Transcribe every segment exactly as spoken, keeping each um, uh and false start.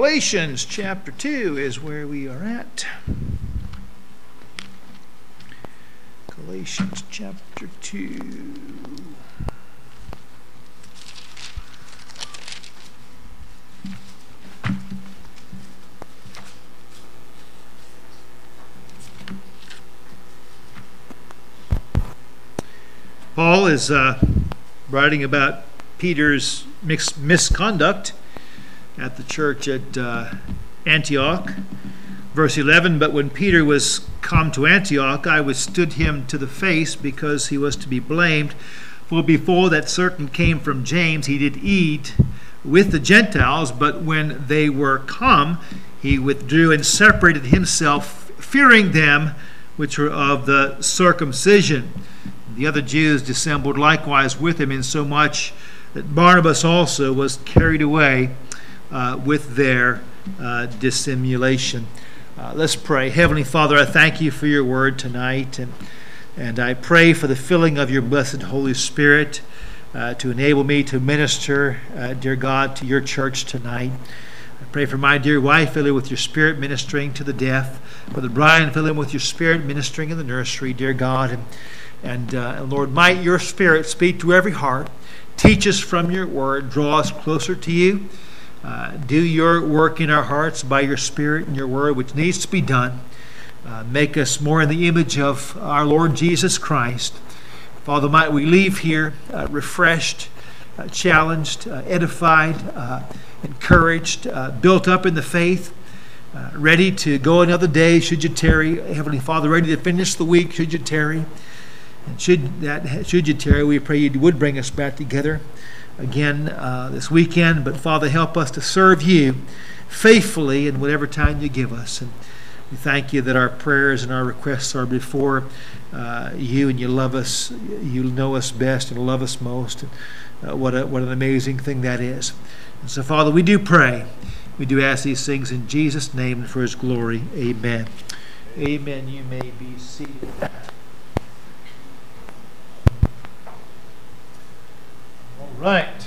Galatians chapter two is where we are at. Galatians chapter two. Paul is uh, writing about Peter's mis- misconduct at the church at uh, Antioch. Verse eleven, but when Peter was come to Antioch, I withstood him to the face, because he was to be blamed. For before that certain came from James, he did eat with the Gentiles, but when they were come, he withdrew and separated himself, fearing them which were of the circumcision. The other Jews dissembled likewise with him, insomuch that Barnabas also was carried away uh, with their uh, dissimulation. Uh, let's pray. Heavenly Father, I thank you for your word tonight, and and I pray for the filling of your blessed Holy Spirit uh, to enable me to minister, uh, dear God, to your church tonight. I pray for my dear wife, fill her with your Spirit, ministering to the deaf. Brother Brian, fill him with your Spirit, ministering in the nursery, dear God. And And, uh, and Lord, might your Spirit speak to every heart. Teach us from your word. Draw us closer to you. Uh, do your work in our hearts by your Spirit and your word, which needs to be done. Uh, make us more in the image of our Lord Jesus Christ. Father, might we leave here uh, refreshed, uh, challenged, uh, edified, uh, encouraged, uh, built up in the faith, uh, ready to go another day should you tarry. Heavenly Father, ready to finish the week should you tarry. And should that should you tarry, we pray you would bring us back together again uh, this weekend. But Father, help us to serve you faithfully in whatever time you give us. And we thank you that our prayers and our requests are before uh, you, and you love us. You know us best and love us most. And, uh, what a, what an amazing thing that is. And so, Father, we do pray. We do ask these things in Jesus' name and for his glory. Amen. Amen. You may be seated. Right.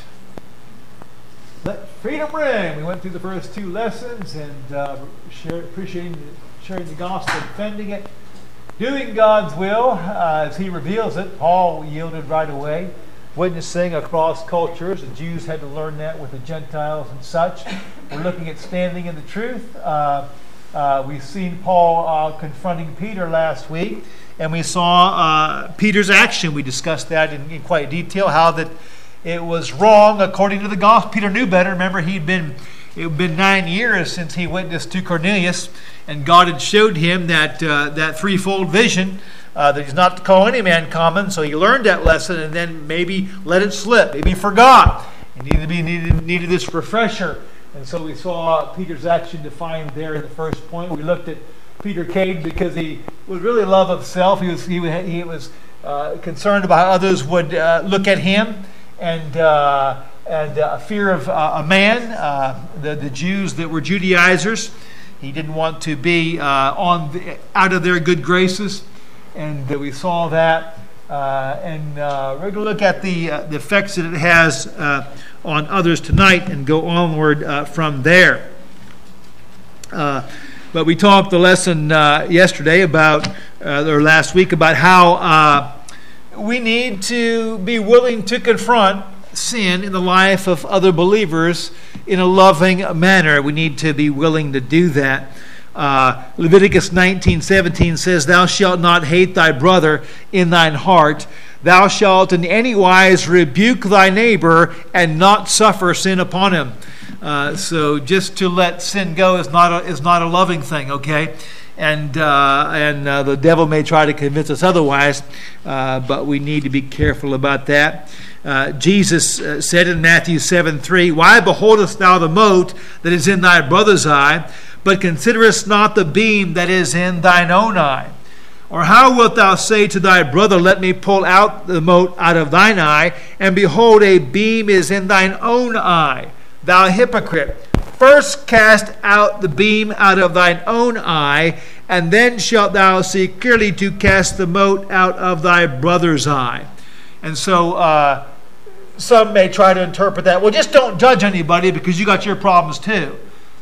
Let freedom ring. We went through the first two lessons and uh, share, appreciating sharing the gospel, defending it, doing God's will uh, as he reveals it. Paul yielded right away, witnessing across cultures. The Jews had to learn that with the Gentiles and such. We're looking at standing in the truth. Uh, uh, we've seen Paul uh, confronting Peter last week, and we saw uh, Peter's action. We discussed that in, in quite detail, how that it was wrong according to the gospel. Peter knew better. Remember, he'd been it had been nine years since he witnessed to Cornelius, and God had showed him that uh, that threefold vision uh, that he's not to call any man common. So he learned that lesson, and then maybe let it slip. Maybe he forgot. He needed to be needed, needed this refresher. And so we saw Peter's action defined there in the first point. We looked at Peter Cade because he was really love of self. He was he, he was uh, concerned about how others would uh, look at him. And uh, and uh, fear of uh, a man, uh, the the Jews that were Judaizers. He didn't want to be uh, on the, out of their good graces, and uh, we saw that. Uh, and uh, we're going to look at the uh, the effects that it has uh, on others tonight, and go onward uh, from there. Uh, but we talked the lesson uh, yesterday about, uh, or last week, about how. Uh, We need to be willing to confront sin in the life of other believers in a loving manner. We need to be willing to do that. Uh, Leviticus nineteen seventeen says, "Thou shalt not hate thy brother in thine heart. Thou shalt in any wise rebuke thy neighbor and not suffer sin upon him." Uh, so just to let sin go is not a, is not a loving thing, okay? And uh, and uh, the devil may try to convince us otherwise, uh, but we need to be careful about that. Uh, Jesus uh, said in Matthew seven three, "Why beholdest thou the mote that is in thy brother's eye, but considerest not the beam that is in thine own eye? Or how wilt thou say to thy brother, Let me pull out the mote out of thine eye, and behold, a beam is in thine own eye? Thou hypocrite! First cast out the beam out of thine own eye, and then shalt thou see clearly to cast the mote out of thy brother's eye." And so uh, some may try to interpret that, well, just don't judge anybody because you got your problems too.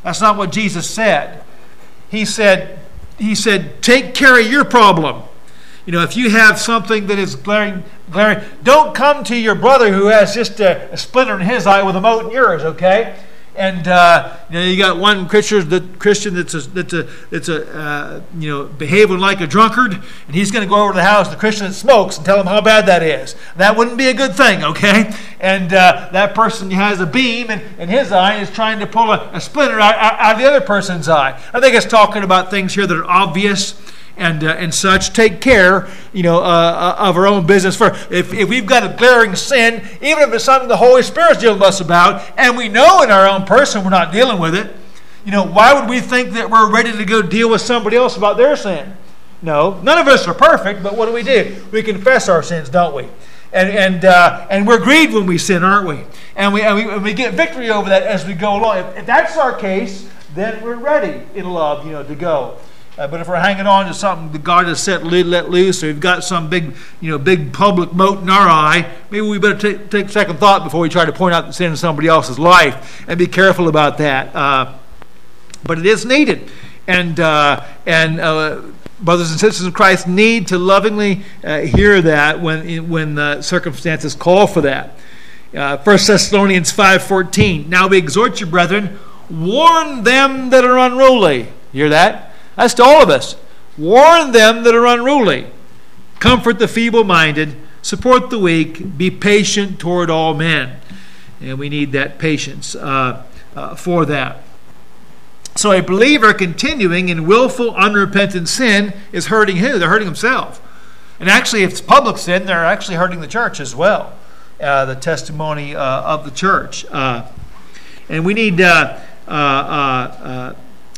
That's not what Jesus said. He said, he said, take care of your problem. You know, if you have something that is glaring, glaring, don't come to your brother who has just a, a splinter in his eye with a mote in yours, okay? And uh, you know, you got one Christian, the Christian that's a, that's a, that's a uh, you know, behaving like a drunkard, and he's going to go over to the house of the Christian that smokes and tell him how bad that is. That wouldn't be a good thing, okay? And uh, that person has a beam in, in his eye and is trying to pull a, a splinter out, out of the other person's eye. I think it's talking about things here that are obvious. And uh, and such, take care, you know, uh, of our own business. For if, if we've got a glaring sin, even if it's something the Holy Spirit's dealing with us about, and we know in our own person we're not dealing with it, you know, why would we think that we're ready to go deal with somebody else about their sin? No, none of us are perfect, but what do we do? We confess our sins, don't we? And and uh, and we're grieved when we sin, aren't we? And we and we, and we get victory over that as we go along. If, if that's our case, then we're ready in love, you know, to go. Uh, but if we're hanging on to something that God has set let loose, or we've got some big, you know, big public mote in our eye, maybe we better take, take second thought before we try to point out the sin in somebody else's life, and be careful about that. Uh, but it is needed, and uh, and uh, brothers and sisters in Christ need to lovingly uh, hear that when when the circumstances call for that. Uh, First Thessalonians five fourteen. Now we exhort you, brethren, warn them that are unruly. You hear that? That's to all of us. Warn them that are unruly. Comfort the feeble-minded. Support the weak. Be patient toward all men. And we need that patience uh, uh, for that. So a believer continuing in willful, unrepentant sin is hurting who? They're hurting themselves. And actually, if it's public sin, they're actually hurting the church as well. Uh, the testimony uh, of the church. Uh, and we need... Uh, uh, uh, uh,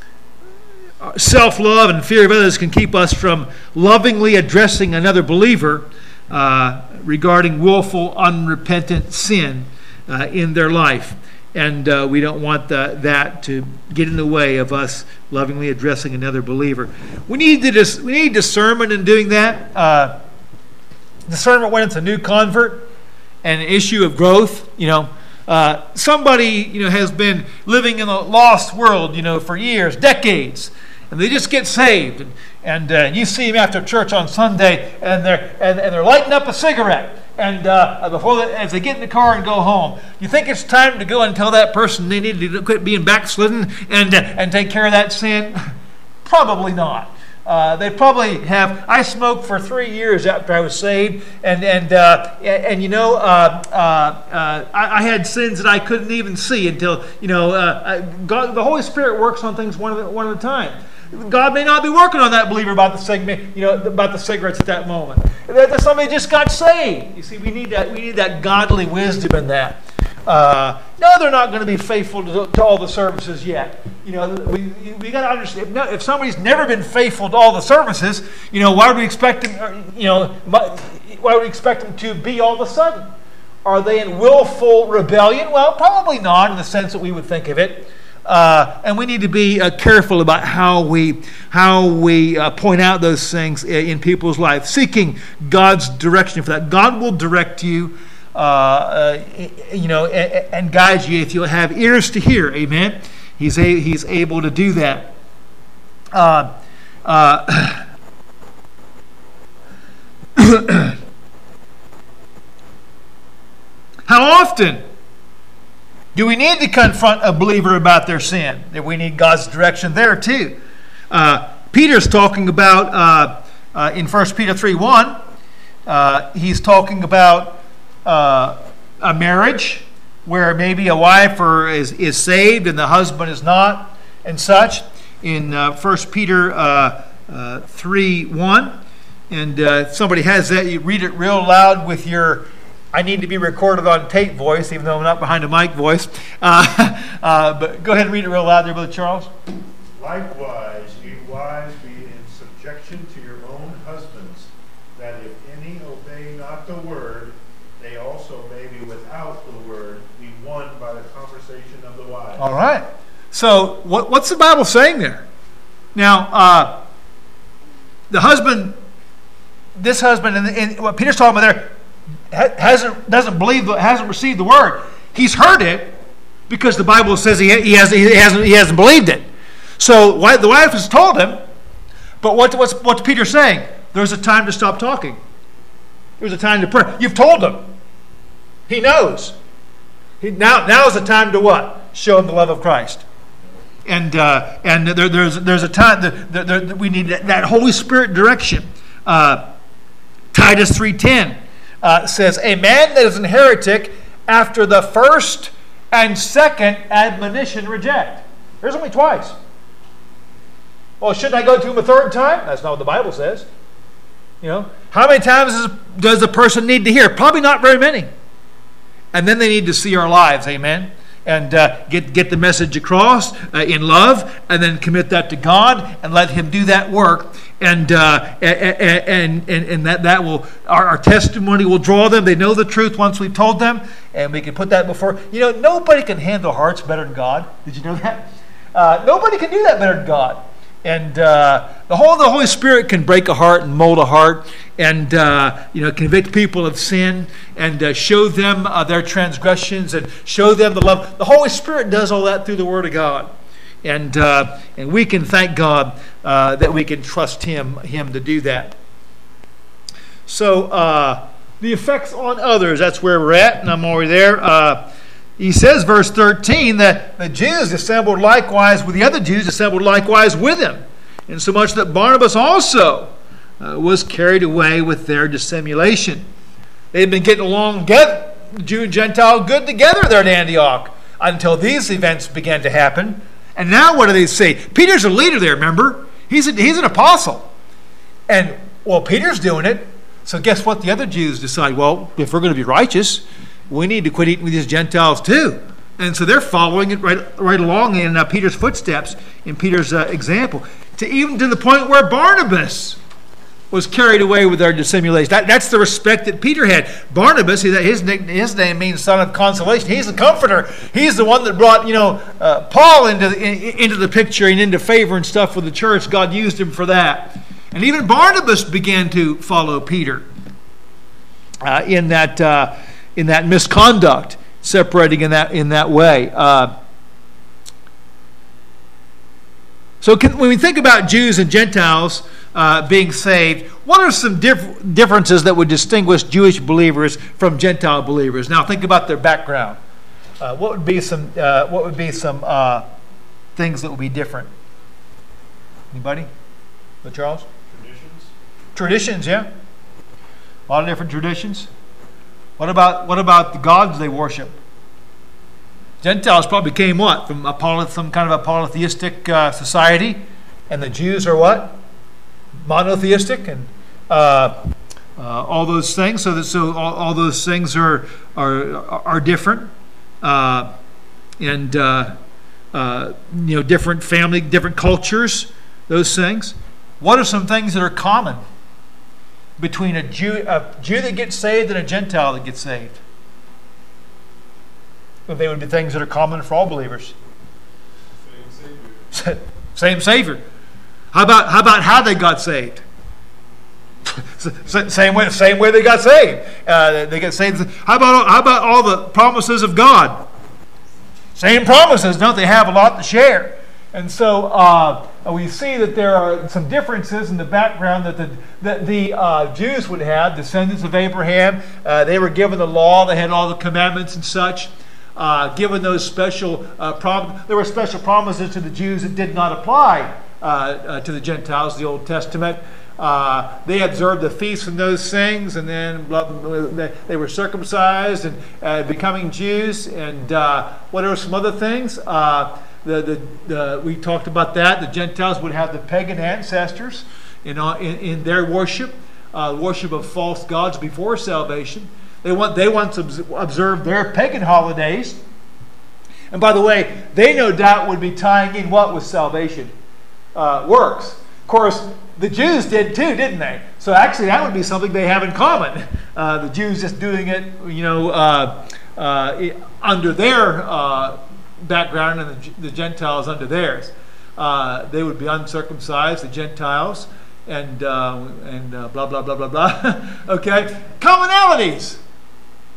self-love and fear of others can keep us from lovingly addressing another believer uh, regarding willful, unrepentant sin uh, in their life. And uh, we don't want the, that to get in the way of us lovingly addressing another believer. We need, to dis- we need discernment in doing that. Uh, discernment when it's a new convert and an issue of growth. You know, uh, somebody you know has been living in a lost world, you know, for years, decades. And they just get saved, and, and uh, you see them after church on Sunday, and they're and, and they're lighting up a cigarette, and uh, before they, as they get in the car and go home, you think it's time to go and tell that person they need to quit being backslidden and uh, and take care of that sin? Probably not. Uh, they probably have. I smoked for three years after I was saved, and and uh, and, and you know, uh, uh, uh, I, I had sins that I couldn't even see until you know, uh, God, the Holy Spirit works on things one at one at a time. God may not be working on that believer about the cigarette, you know, about the cigarettes at that moment. That somebody just got saved. You see, we need that. We need that godly wisdom in that. Uh, no, they're not going to be faithful to, to all the services yet. You know, we we got to understand. If, no, if somebody's never been faithful to all the services, you know, why would we expect them? You know, why would we expect them to be all of a sudden? Are they in willful rebellion? Well, probably not in the sense that we would think of it. Uh, and we need to be uh, careful about how we how we uh, point out those things in, in people's life, seeking God's direction for that. God will direct you, uh, uh, you know, and, and guide you if you'll have ears to hear. Amen. He's a, he's able to do that. Uh, uh, how often do we need to confront a believer about their sin? That we need God's direction there too. Uh, Peter's talking about uh, uh, in First Peter three one. Uh, he's talking about uh, a marriage where maybe a wife or is is saved and the husband is not, and such. In uh, First Peter uh, uh, three one, and uh, if somebody has that, you read it real loud with your. I need to be recorded on tape voice, even though I'm not behind a mic voice. Uh, uh, but go ahead and read it real loud there, Brother Charles. Likewise, you wives, be in subjection to your own husbands, that if any obey not the word, they also may be without the word, be won by the conversation of the wives. All right. So what, what's the Bible saying there? Now, uh, the husband, this husband, and, and what Peter's talking about there, hasn't doesn't believe, hasn't received the word. He's heard it, because the Bible says he, he, hasn't, he, hasn't, he hasn't believed it. So the wife has told him, but what, what's, what's Peter saying? There's a time to stop talking. There's a time to pray. You've told him. He knows. He, now, now is the time to what? Show him the love of Christ. And uh, and there, there's there's a time that there, there, we need that, that Holy Spirit direction. Uh, Titus three ten uh, says, "A man that is an heretic after the first and second admonition reject." There's only twice. Well, shouldn't I go to him a third time? That's not what the Bible says. You know, how many times does, does a person need to hear? Probably not very many. And then they need to see our lives. Amen. And uh, get get the message across uh, in love, and then commit that to God, and let Him do that work, and uh, and, and and that that will our, our testimony will draw them. They know the truth once we've told them, and we can put that before. You know, nobody can handle hearts better than God. Did you know that? Uh, nobody can do that better than God. And uh, the whole the Holy Spirit can break a heart and mold a heart, and uh, you know, convict people of sin, and uh, show them uh, their transgressions, and show them the love. The Holy Spirit does all that through the Word of God, and uh, and we can thank God uh, that we can trust Him Him to do that. So uh, the effects on others. That's where we're at, and I'm already there. Uh, He says, verse thirteen, that the Jews assembled likewise with the other Jews, assembled likewise with him, insomuch that Barnabas also uh, was carried away with their dissimulation. They had been getting along together, Jew and Gentile, good together there at Antioch, until these events began to happen. And now what do they say? Peter's a leader there, remember? He's, a, he's an apostle. And, well, Peter's doing it. So guess what? The other Jews decide, well, if we're going to be righteous, we need to quit eating with these Gentiles too. And so they're following it right, right along in uh, Peter's footsteps, in Peter's uh, example, to even to the point where Barnabas was carried away with their dissimulation. That, that's the respect that Peter had. Barnabas, his, his name means son of consolation. He's the comforter. He's the one that brought, you know, uh, Paul into the, in, into the picture and into favor and stuff with the church. God used him for that. And even Barnabas began to follow Peter uh, in that uh, in that misconduct, separating in that in that way. Uh, so can, when we think about Jews and Gentiles uh, being saved, what are some diff- differences that would distinguish Jewish believers from Gentile believers? Now think about their background. Uh, what would be some uh, what would be some uh, things that would be different? Anybody? But Charles? Traditions. Traditions, yeah. A lot of different traditions. What about what about the gods they worship? Gentiles probably came what? From a poly, some kind of a polytheistic uh, society, and the Jews are what? Monotheistic, and uh, uh, all those things. So that so all, all those things are are are different, uh, and uh, uh, you know, different family, different cultures. Those things. What are some things that are common between a Jew, a Jew that gets saved and a Gentile that gets saved? Well, they would be things that are common for all believers. Same Savior. Same Savior. How about how about how they got saved? Same way, same way they got saved. Uh, they get saved. How about how about all the promises of God? Same promises, don't they have a lot to share? And so uh, we see that there are some differences in the background that the that the uh, Jews would have, descendants of Abraham. Uh, they were given the law; they had all the commandments and such. Uh, given those special uh, prom- there were special promises to the Jews that did not apply uh, uh, to the Gentiles. The Old Testament. Uh, they observed the feasts and those things, and then they were circumcised and uh, becoming Jews. And uh, what are some other things? Uh, The, the, the, we talked about that. The Gentiles would have the pagan ancestors in, uh, in, in their worship, uh, worship of false gods before salvation. They want they want to observe their pagan holidays. And by the way, they no doubt would be tying in what with salvation? Uh, works. Of course, the Jews did too, didn't they? So actually that would be something they have in common. Uh, the Jews just doing it, you know, uh, uh, under their uh, background, and the, the Gentiles under theirs. Uh, they would be uncircumcised, the Gentiles, and uh, and uh, blah blah blah blah blah. Okay, commonalities.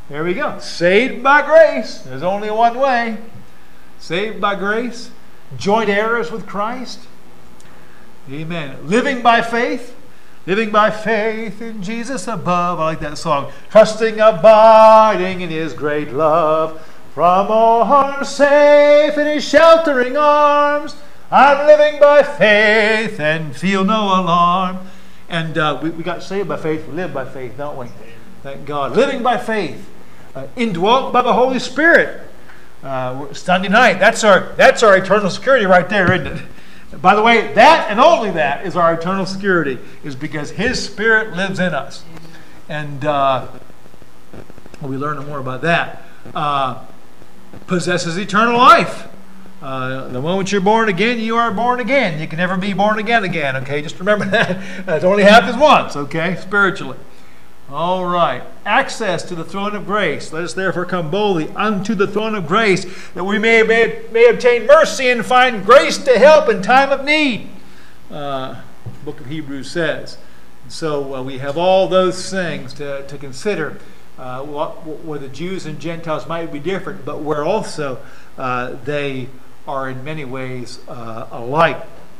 There we go. Saved by grace. There's only one way. Saved by grace. Joint heirs with Christ. Amen. Living by faith. Living by faith in Jesus above. I like that song. Trusting, abiding in His great love. From all harm safe in His sheltering arms. I'm living by faith and feel no alarm. And uh, we, we got saved by faith. We live by faith, don't we? Thank God. Living by faith. Uh, indwelt by the Holy Spirit. Uh, Sunday night. That's our, that's our eternal security right there, isn't it? By the way, that and only that is our eternal security, is because His Spirit lives in us. And uh, we learn more about that. Uh, possesses eternal life. Uh, the moment you're born again, you are born again. You can never be born again again, okay? Just remember that. That only happens once, okay? Spiritually. All right. Access to the throne of grace. Let us therefore come boldly unto the throne of grace, that we may, may, may obtain mercy and find grace to help in time of need. Uh, the book of Hebrews says. And so uh, we have all those things to, to consider. Uh, what, where the Jews and Gentiles might be different, but where also uh, they are in many ways uh, alike.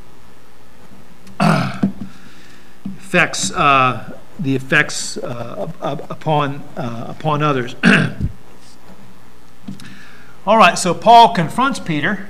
Effects, uh, the effects uh, upon uh, upon others. All right, so Paul confronts Peter.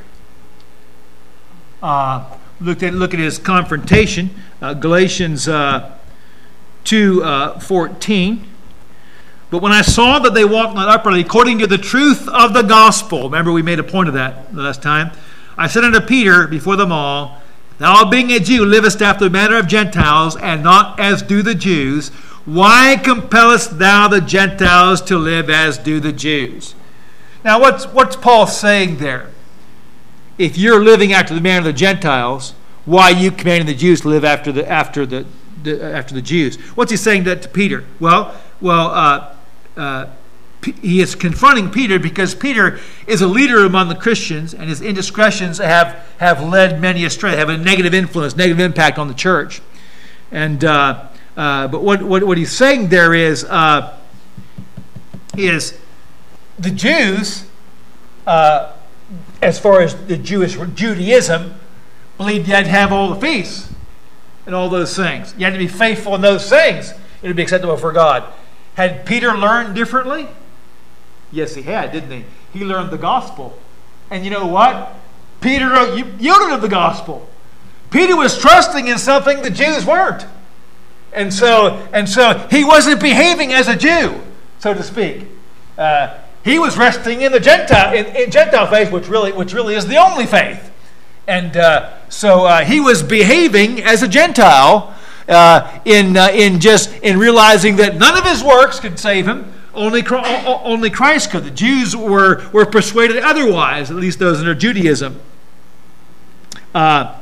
Uh, look at look at his confrontation. Uh, Galatians uh, two uh, fourteen. But when I saw that they walked not uprightly according to the truth of the gospel, remember we made a point of that last time, I said unto Peter before them all, Thou being a Jew livest after the manner of Gentiles, and not as do the Jews. Why compellest thou the Gentiles to live as do the Jews? Now what's, what's Paul saying there? If you're living after the manner of the Gentiles, why are you commanding the Jews to live after the after the, the after the Jews? What's he saying that to Peter? Well, well, uh, Uh, he is confronting Peter because Peter is a leader among the Christians, and his indiscretions have, have led many astray, have a negative influence, negative impact on the church. And uh, uh, but what, what what he's saying there is uh, is the Jews, uh, as far as the Jewish Judaism, believed you had to have all the feasts and all those things. You had to be faithful in those things. It would be acceptable for God. Had Peter learned differently? Yes, he had, didn't he? He learned the gospel. And you know what? Peter yielded to the gospel. Peter was trusting in something the Jews weren't. And so, and so he wasn't behaving as a Jew, so to speak. Uh, he was resting in the Gentile, in, in Gentile faith, which really, which really is the only faith. And uh, so uh, he was behaving as a Gentile, Uh, in uh, in just in realizing that none of his works could save him, only only Christ could. The Jews were were persuaded otherwise, at least those under Judaism. Uh,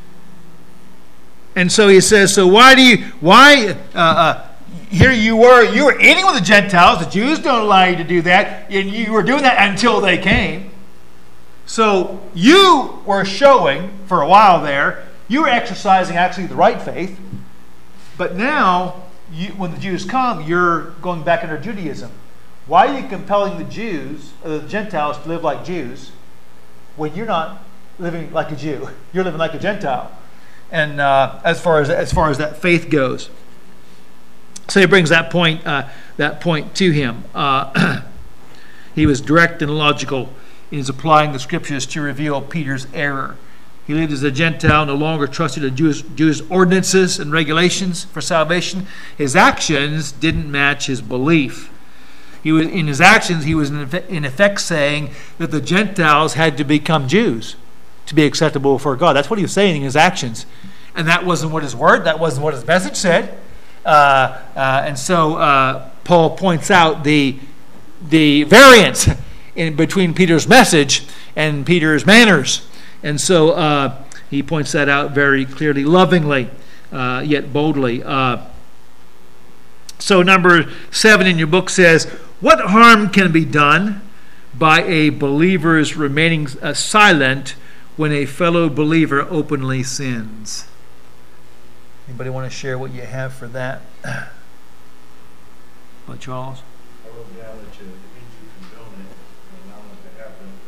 and so he says, so why do you why uh, uh, here you were you were eating with the Gentiles? The Jews don't allow you to do that, and you were doing that until they came. So you were showing for a while there, you were exercising actually the right faith. But now, you, when the Jews come, you're going back under Judaism. Why are you compelling the Jews, or the Gentiles, to live like Jews when you're not living like a Jew? You're living like a Gentile. And uh, as far as as far as that faith goes, so he brings that point uh, that point to him. Uh, he was direct and logical in his applying the scriptures to reveal Peter's error. He lived as a Gentile, no longer trusted in Jewish, Jewish ordinances and regulations for salvation. His actions didn't match his belief. He was, in his actions, he was in effect, in effect saying that the Gentiles had to become Jews to be acceptable before God. That's what he was saying in his actions. And that wasn't what his word, that wasn't what his message said. Uh, uh, and so uh, Paul points out the, the variance in between Peter's message and Peter's manners. And so uh, he points that out very clearly, lovingly, uh, yet boldly. Uh, so number seven in your book says, what harm can be done by a believer's remaining uh, silent when a fellow believer openly sins? Anybody want to share what you have for that? What, Charles? I wrote down that you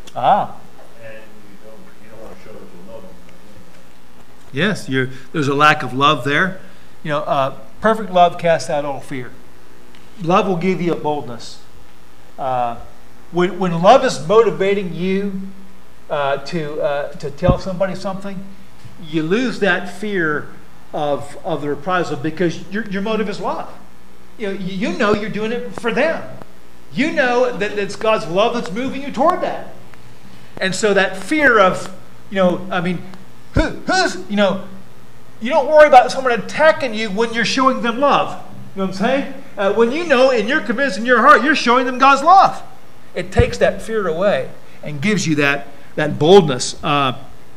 Ah. And you don't, you don't want to show that you love them. Yes, you're, there's a lack of love there. You know, uh, perfect love casts out all fear. Love will give you a boldness. Uh, when, when love is motivating you uh, to uh, to tell somebody something, you lose that fear of of the reprisal because your your motive is love. You know, you know you're doing it for them. You know that it's God's love that's moving you toward that. And so that fear of, you know, I mean, who, who's, you know, you don't worry about someone attacking you when you're showing them love. You know what I'm saying? Uh, when you know and you're convinced in your heart, you're showing them God's love. It takes that fear away and gives you that, that boldness. Uh,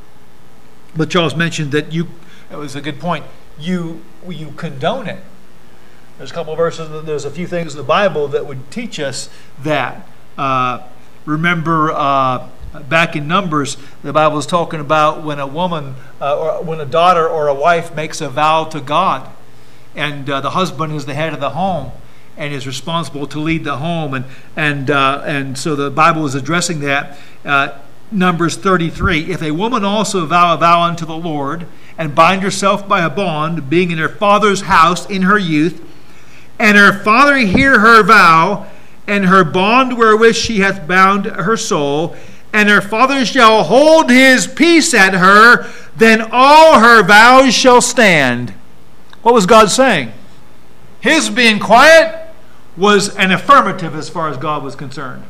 but Charles mentioned that you, it was a good point, you, you condone it. There's a couple of verses, there's a few things in the Bible that would teach us that. Uh, remember, uh, back in Numbers, the Bible is talking about when a woman, uh, or when a daughter or a wife makes a vow to God, and uh, the husband is the head of the home and is responsible to lead the home, and and uh, and so the Bible is addressing that. Uh, Numbers thirty-three, if a woman also vow a vow unto the Lord, and bind herself by a bond, being in her father's house in her youth, and her father hear her vow, and her bond wherewith she hath bound her soul, and her father shall hold his peace at her, then all her vows shall stand. What was God saying? His being quiet was an affirmative as far as God was concerned.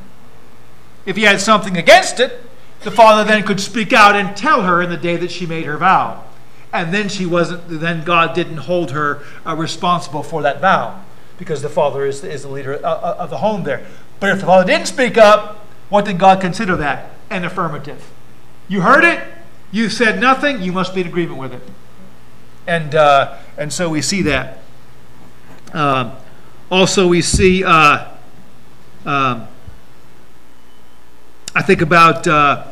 If he had something against it, the father then could speak out and tell her in the day that she made her vow. And then she wasn't, then God didn't hold her uh, responsible for that vow, because the father is, is the leader of, of the home there. But if the father didn't speak up, what did God consider that? An affirmative. You heard it, you said nothing, you must be in agreement with it. And uh, and so we see that. Uh, also we see, uh, um, I think about uh,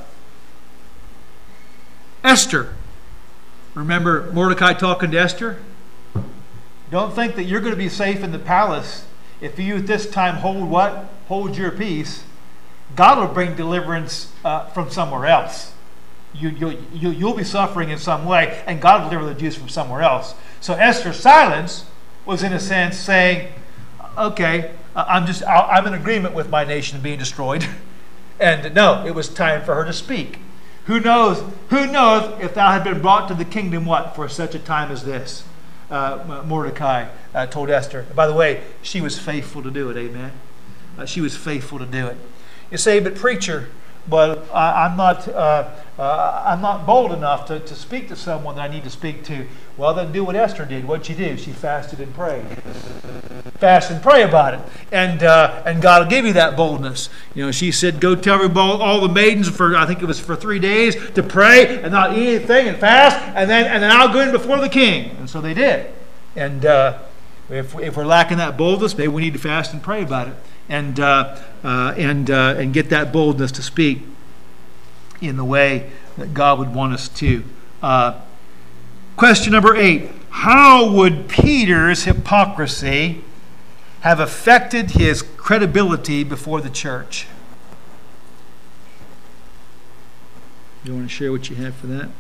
Esther. Remember Mordecai talking to Esther? Don't think that you're going to be safe in the palace if you at this time hold what? Hold your peace. God will bring deliverance uh, from somewhere else. You, you, you, you'll be suffering in some way, and God will deliver the Jews from somewhere else. So Esther's silence was, in a sense, saying, okay, I'm just I'm in agreement with my nation being destroyed. And no, it was time for her to speak. Who knows? Who knows if thou had been brought to the kingdom, what, for such a time as this? Uh, Mordecai uh, told Esther. By the way, she was faithful to do it. Amen. Uh, she was faithful to do it. You say, but preacher, but I, I'm not uh, uh, I'm not bold enough to, to speak to someone that I need to speak to. Well, then do what Esther did. What'd she do? She fasted and prayed. Fast and pray about it, and uh, and God will give you that boldness. You know, she said, "Go tell all, all the maidens for I think it was for three days to pray and not eat anything and fast, and then and then I'll go in before the king." And so they did. And uh, if if we're lacking that boldness, maybe we need to fast and pray about it, and uh, uh, and uh, and get that boldness to speak in the way that God would want us to. Uh, question number eight: how would Peter's hypocrisy have affected his credibility before the church? You want to share what you have for that?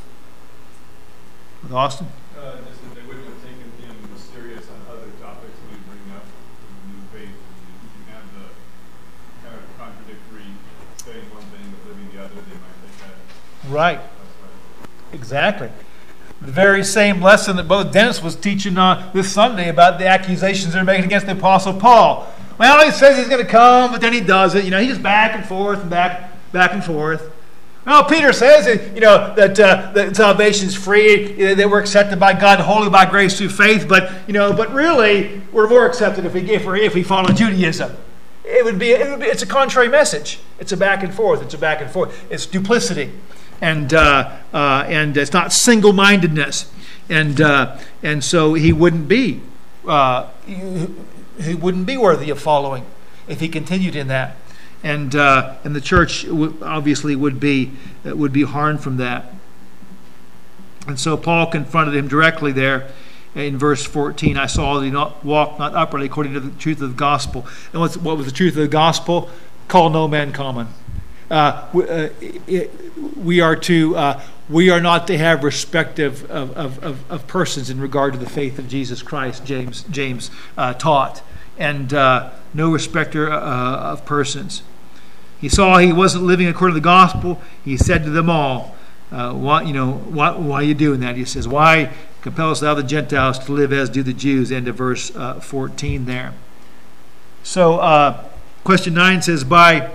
With Austin? Uh, just that they wouldn't have taken him serious on other topics that we bring up in the new faith. You can have the kind of contradictory, saying one thing but living the other. They might think that. Right. Exactly. The very same lesson that Brother Dennis was teaching uh, this Sunday about the accusations they're making against the Apostle Paul. Well, he says he's going to come, but then he doesn't. You know, he's just back and forth and back, back and forth. Well, Peter says, you know, that uh, that salvation's free, that we're accepted by God, wholly by grace through faith. But you know, but really, we're more accepted if we if we if we follow Judaism. It would be, it would be it's a contrary message. It's a back and forth. It's a back and forth. It's duplicity. And uh, uh, and it's not single-mindedness, and uh, and so he wouldn't be uh, he, he wouldn't be worthy of following if he continued in that, and uh, and the church w- obviously would be uh, would be harmed from that. And so Paul confronted him directly there in verse fourteen. I saw that he not walk not uprightly according to the truth of the gospel. And what's, what was the truth of the gospel? Call no man common. uh, we, uh, it, we are to uh, we are not to have respect of, of, of, of persons in regard to the faith of Jesus Christ. James James uh, taught, and uh, no respecter uh, of persons. He saw he wasn't living according to the gospel. He said to them all, uh, "Why, you know, why, why are you doing that?" He says, "Why compellest thou the Gentiles to live as do the Jews?" End of verse uh, fourteen there. So, uh, question nine says, by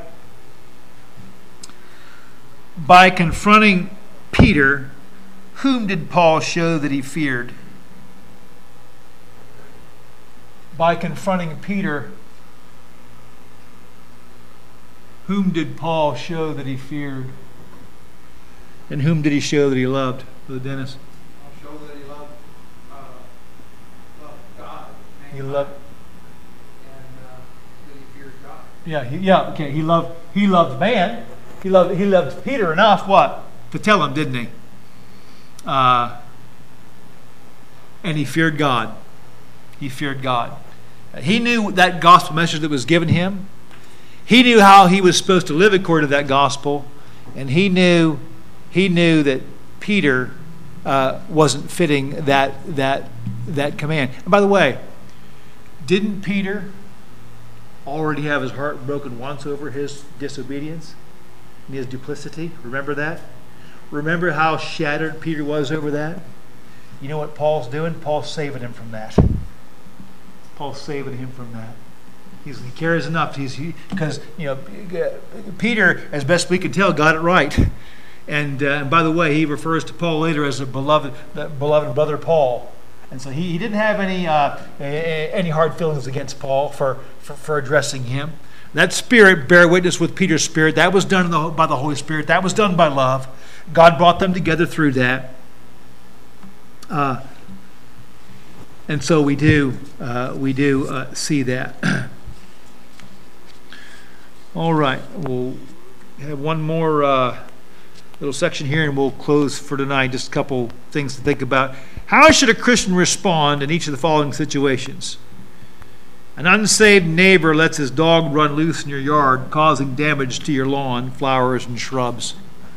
by confronting Peter, whom did Paul show that he feared? By confronting Peter, whom did Paul show that he feared? And whom did he show that he loved? Brother Dennis? I'll show that he loved, uh, loved God. He loved. And uh, that he feared God. Yeah, he, yeah, okay. He loved. He loved man. He loved. He loved Peter enough. What to tell him, didn't he? Uh, and he feared God. He feared God. He knew that gospel message that was given him. He knew how he was supposed to live according to that gospel, and he knew he knew that Peter uh, wasn't fitting that that that command. And by the way, didn't Peter already have his heart broken once over his disobedience and his duplicity? Remember that? Remember how shattered Peter was over that? You know what Paul's doing? Paul's saving him from that. Paul's saving him from that. He's, he cares enough. He's because you know Peter, as best we can tell, got it right. And, uh, and by the way, he refers to Paul later as a beloved, the beloved brother Paul. And so he, he didn't have any uh, any hard feelings against Paul for, for, for addressing him. That spirit bear witness with Peter's spirit. That was done the, by the Holy Spirit. That was done by love. God brought them together through that. Uh, and so we do uh, we do uh, see that. All right, we'll have one more uh, little section here, and we'll close for tonight. Just a couple things to think about. How should a Christian respond in each of the following situations? An unsaved neighbor lets his dog run loose in your yard, causing damage to your lawn, flowers, and shrubs.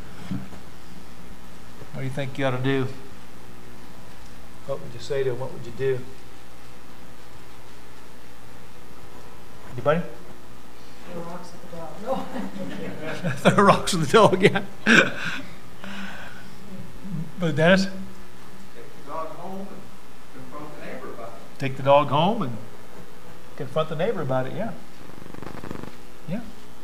What do you think you ought to do? What would you say to him? What would you do? Anybody? Throw rocks at the dog. No. Throw rocks at the dog, yeah. But Dennis? Take the dog home and confront the neighbor about it. Take the dog home and confront the neighbor about it, yeah. Yeah.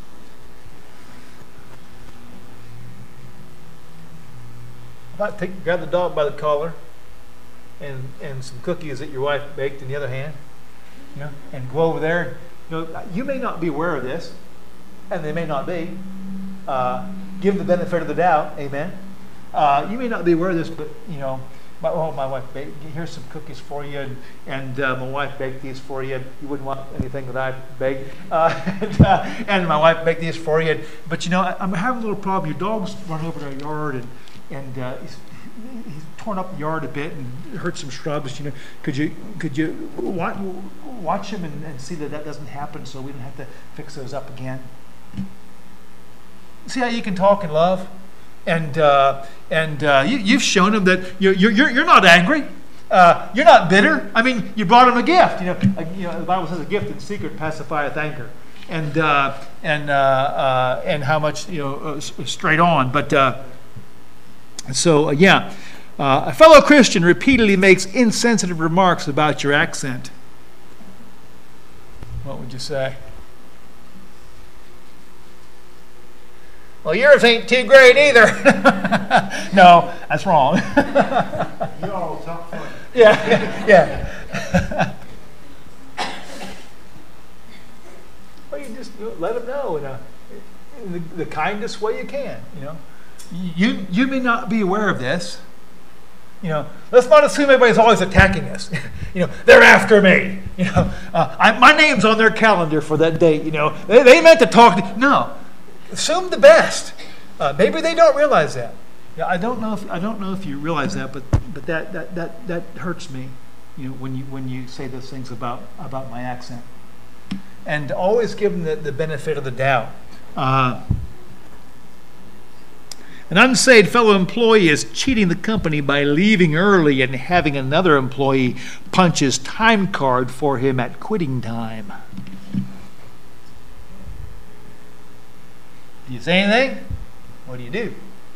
How about take, grab the dog by the collar and, and some cookies that your wife baked in the other hand, you know, and go over there. You know, you may not be aware of this, and they may not be. Uh, give them the benefit of the doubt, amen. Uh, you may not be aware of this, but you know, my, oh, my wife baked. Here's some cookies for you, and, and uh, my wife baked these for you. You wouldn't want anything that I baked, uh, and, uh, and my wife baked these for you. But you know, I, I'm having a little problem. Your dog's run over our yard, and and uh, he's, he's torn up the yard a bit and hurt some shrubs. You know, could you could you watch, watch him and, and see that that doesn't happen, so we don't have to fix those up again. See how you can talk in love, and uh, and uh, you, you've shown him that you're you're you're not angry, uh, you're not bitter. I mean, you brought him a gift. You know, a, you know the Bible says a gift in secret pacifieth anger, and uh, and uh, uh, and how much you know uh, straight on. But uh, so uh, yeah, uh, a fellow Christian repeatedly makes insensitive remarks about your accent. What would you say? Well, yours ain't too great either. No, that's wrong. You all talk funny. Yeah, yeah. Well, you just let them know in, a, in the, the kindest way you can. You know, you you may not be aware of this. You know, let's not assume everybody's always attacking us. You know, they're after me. You know, uh, I, my name's on their calendar for that date. You know, they, they meant to talk to no. Assume the best. Uh, maybe they don't realize that. Yeah, I don't know if I don't know if you realize that, but but that that that, that hurts me. You know, when you when you say those things about about my accent, and always give them the, the benefit of the doubt. Uh, An unsaved fellow employee is cheating the company by leaving early and having another employee punch his time card for him at quitting time. Do you say anything? What do you do?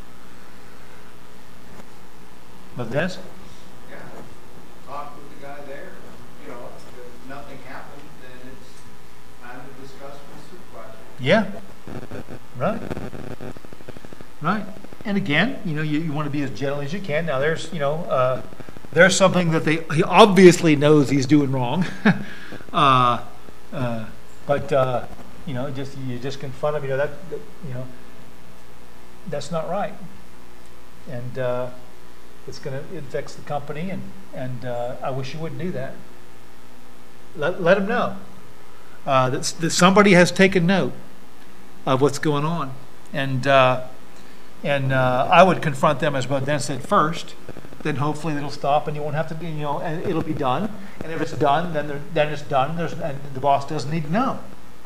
But that's Yeah, talk with the guy there, you know, if nothing happened, then it's time to discuss with the supervisor. yeah, right, right. And again, you know, you, you want to be as gentle as you can. Now, there's, you know, uh, there's something that they he obviously knows he's doing wrong, uh, uh, but uh, you know, just you just confront him. You know that, that you know that's not right, and uh, it's going to it affects the company, and and uh, I wish you wouldn't do that. Let let him know uh, that, that somebody has taken note of what's going on, and. Uh, And uh, I would confront them, as Brother Dennis said, first. Then hopefully it'll stop, and you won't have to, you know, and it'll be done. And if it's done, then then it's done. There's, and the boss doesn't need to know.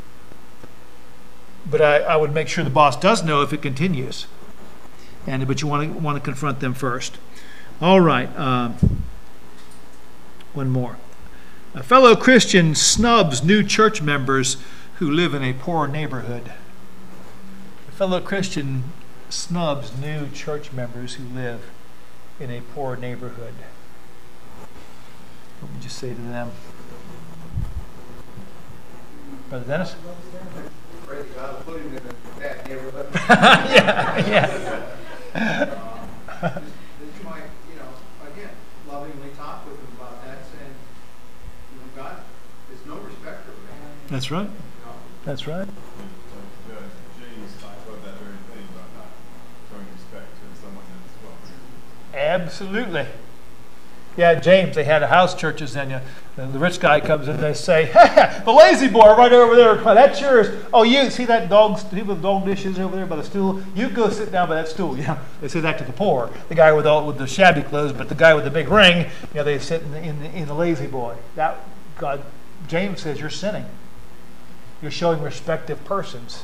But I, I would make sure the boss does know if it continues. And but you want to want to confront them first. All right. Um, one more. A fellow Christian snubs new church members who live in a poor neighborhood. A fellow Christian snubs new church members who live in a poor neighborhood. What would you say to them? Brother Dennis? Pray to God, put him in a bad neighborhood. yeah, yeah. Uh, just, just you might, you know, again, lovingly talk with him about that, saying, you know, God is no respecter of man. That's right. You know, That's right. Uh, James talked about that very thing, about not showing respect to someone that's well. Absolutely. Yeah, James, they had a house churches, and you, the rich guy comes in and they say, hey, the lazy boy right over there, that's yours. Oh, you see that dog, see the dog dishes over there by the stool? You go sit down by that stool. You know, they say that to the poor. The guy with all with the shabby clothes, but the guy with the big ring, you know, they sit in the, in the, in the lazy boy. That God, James says you're sinning. You're showing respect of persons,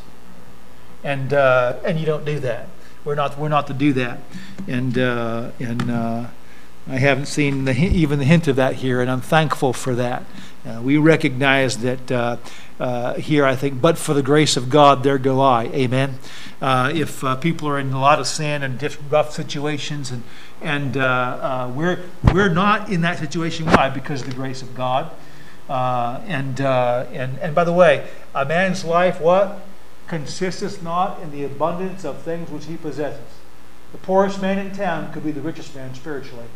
and uh, and you don't do that. We're not we're not to do that, and uh, and. Uh, I haven't seen the, even the hint of that here, and I'm thankful for that. Uh, we recognize that uh, uh, here, I think, but for the grace of God, there go I. Amen. Uh, if uh, people are in a lot of sin and different rough situations, and and uh, uh, we're we're not in that situation. Why? Because of the grace of God. Uh, and uh, and and by the way, a man's life what consisteth not in the abundance of things which he possesses. The poorest man in town could be the richest man spiritually.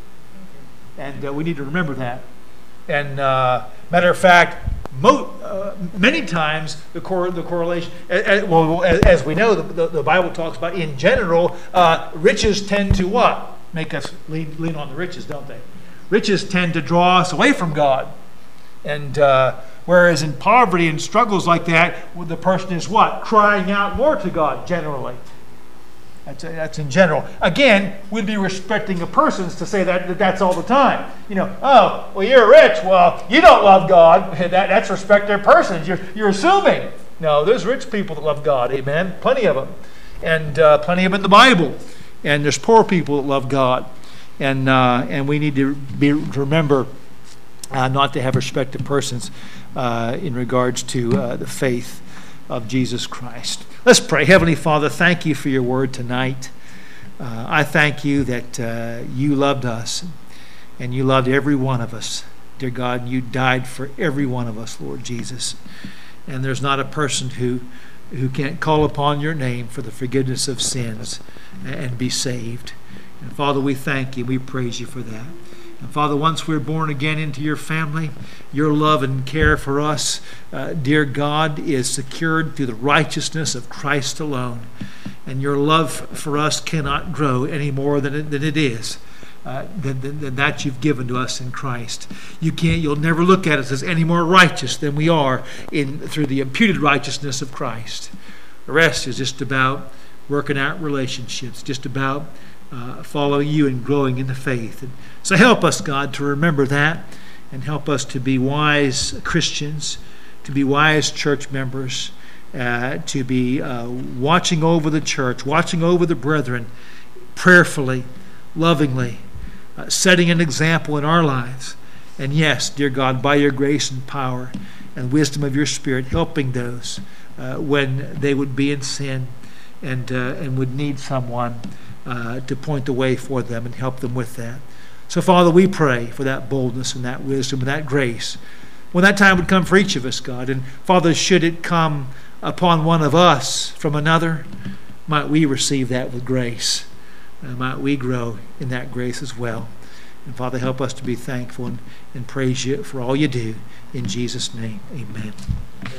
And uh, we need to remember that. And uh, matter of fact, mo- uh, many times the cor- the correlation, as, well, as, as we know, the, the, the Bible talks about in general, uh, riches tend to what? Make us lean, lean on the riches, don't they? Riches tend to draw us away from God. And uh, whereas in poverty and struggles like that, the person is what? Crying out more to God generally. That's, that's in general. Again, we'd be respecting of persons to say that, that that's all the time. You know, oh, well, you're rich. Well, you don't love God. That, that's respect their persons. You're, you're assuming. No, there's rich people that love God. Amen. Plenty of them. And uh, plenty of them in the Bible. And there's poor people that love God. And uh, and we need to be to remember uh, not to have respect of persons uh, in regards to uh, the faith of Jesus Christ. Let's pray. Heavenly Father, thank you for your word tonight. Uh, I thank you that uh, you loved us and you loved every one of us. Dear God, you died for every one of us, Lord Jesus. And there's not a person who, who can't call upon your name for the forgiveness of sins and be saved. And Father, we thank you. We praise you for that. And Father, once we're born again into your family, your love and care for us, uh, dear God, is secured through the righteousness of Christ alone. And your love for us cannot grow any more than it, than it is, uh, than, than, than that you've given to us in Christ. You can't, you'll never look at us as any more righteous than we are in through the imputed righteousness of Christ. The rest is just about working out relationships, just about Uh, following you and growing in the faith. And so help us, God, to remember that, and help us to be wise Christians, to be wise church members, uh, to be uh, watching over the church, watching over the brethren, prayerfully, lovingly, uh, setting an example in our lives. And yes, dear God, by your grace and power and wisdom of your Spirit, helping those uh, when they would be in sin and uh, and would need someone uh, to point the way for them and help them with that. So, Father, we pray for that boldness and that wisdom and that grace when that time would come for each of us, God. And, Father, should it come upon one of us from another, might we receive that with grace. Uh, might we grow in that grace as well. And, Father, help us to be thankful and, and praise you for all you do. In Jesus' name, amen.